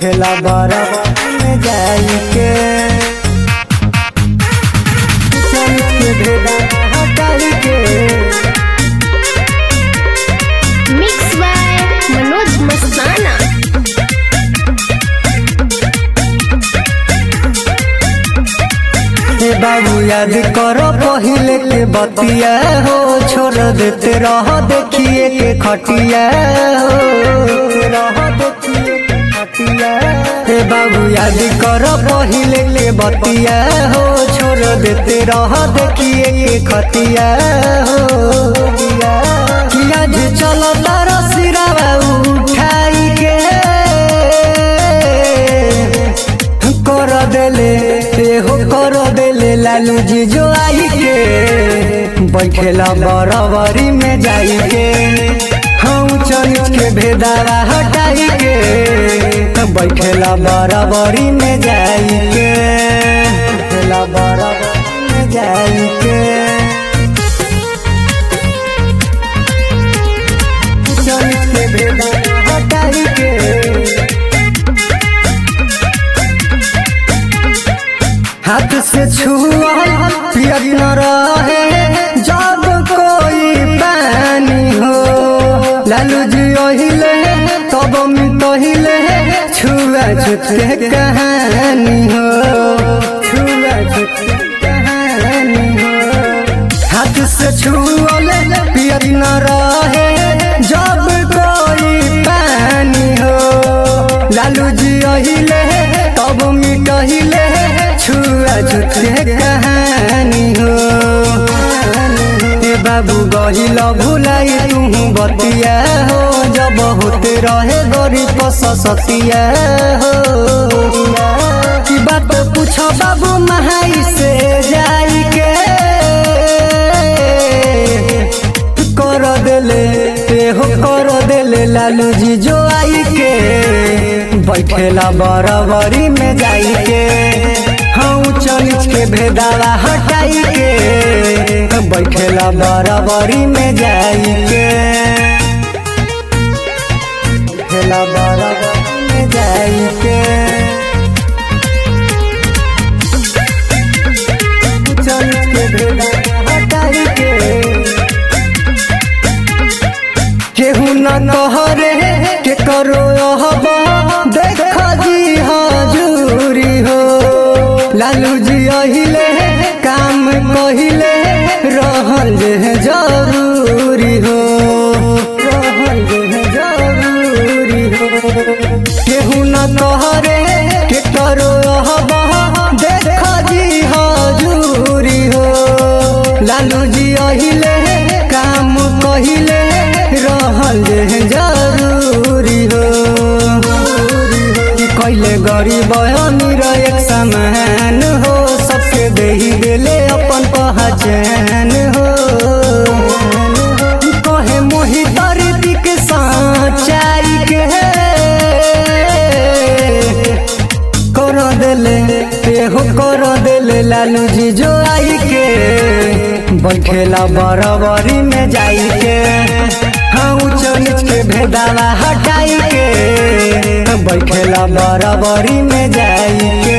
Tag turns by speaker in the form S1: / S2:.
S1: बैठेला बराबर में जाई के चल के भेदा हटाई के।
S2: मिक्स बाय मनोज मस्ताना।
S1: बाबू याद करो पहिले के बतिया हो, छोड़ देते रह देखिए के खटिया हो, रह देखिए के खटिया। बाबू याद करो पहिले के बतिया हो, छोड़ देते रह देखिए के खटिया हो। कि आज चलो तारा सिरावा उठाई के कर देले हो, कर देले लालू जी जो आई के बैठेला बराबरी में जाई के। हम चल के भेदावा हटाई के बैठेला बराबरी में जाई के, बैठेला बराबरी में जाई के। चल के भेदावा हटाई के हाथ से छुआ पियर न रहे जब कोई पानी हो। लालू जी ओहिले तब मिटहिले छुआ छुत के कहानी हो, छुआ छुत के कहानी हो। हाथ से छुअले पियर न रहे जब कोई पानी हो। लालू जी ओहिले तब मिटहिले छुआ छुत के कहानी हो। बाबू गहिल भुलाई तू बतिया हो, जब होते रहे गरीब सतिया हो। की बात पूछ बाबू महाई से जाई के कर देले हो, कर देले लालू जी जो आई के बैठेला बराबरी में जाई के। हम चल के भेदावा हटाई के बैठेला बराबरी में जाई के, बैठेला बराबरी में जाई के। चल के भेदावा हटाई के केहू न कहरे के करो देख जी हजूरी हो। लालू जी अहिले काम कहिले रहल जे जरूरी हो, रहल जे जरूरी हो। केहू न कहरे के करो देख जी हजूरी हो। लालू जी अहिले काम कहिले रहल जे जरूरी हो। कैले गरीब अमीर एक समान हो, सबके देही देले अपन पहचान हो। कहे मोहित ऋतिक सच्चाई के कर देले हो, कर देले लालू जी जो आई के बैठेला बराबरी में जाई के। हाँ ऊंच नीच के भेदावा हटाई के बैठेला बराबरी में जाई के।